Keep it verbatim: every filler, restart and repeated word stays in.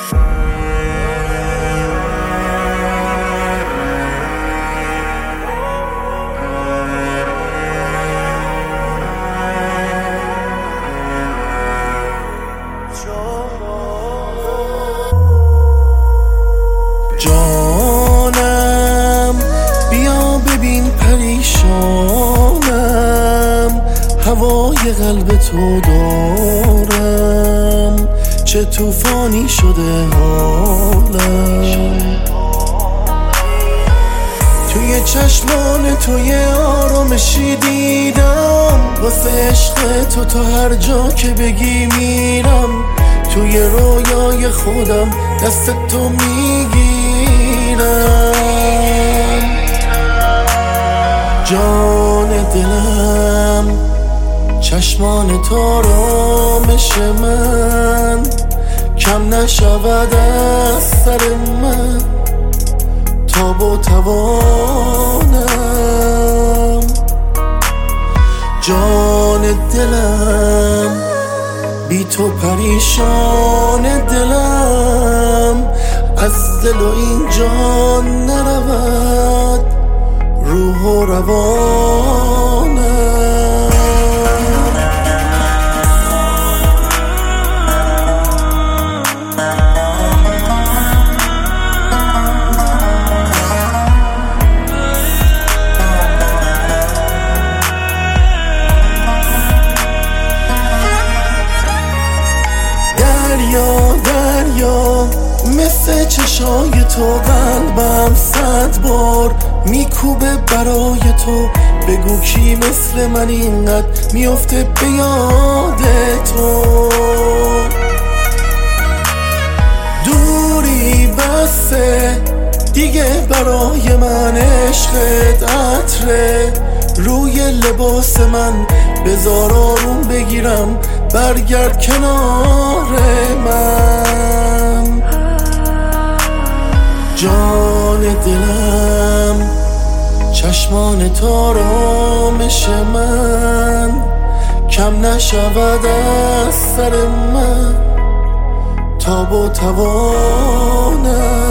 جانم بیا ببین پریشانم، هوای قلب تو دارم، چه طوفانی شده حالم. توی چشمان توی آرامشی دیدم، واسه عشق تو تا هر جا که بگی میرم. توی رویای خودم دست تو میگیرم. جان دلم چشمان تو آرامش من، کم نشود از سر من تاب و توانم. جان دلم بی تو پریشان دلم، از دل و این جان نرود روح و روانم. دریا دریا مثل چشای تو قلبم صد بار میکوبه برای تو. بگو کی مثل من اینقدر میفته به یاد تو. دوری بسه دیگه برای من، عشقت عطره روی لباس من. بذار آروم بگیرم برگرد کنار من. جان دلم چشمان تو آرامش من، کم نشود از سر من تاب و توانم.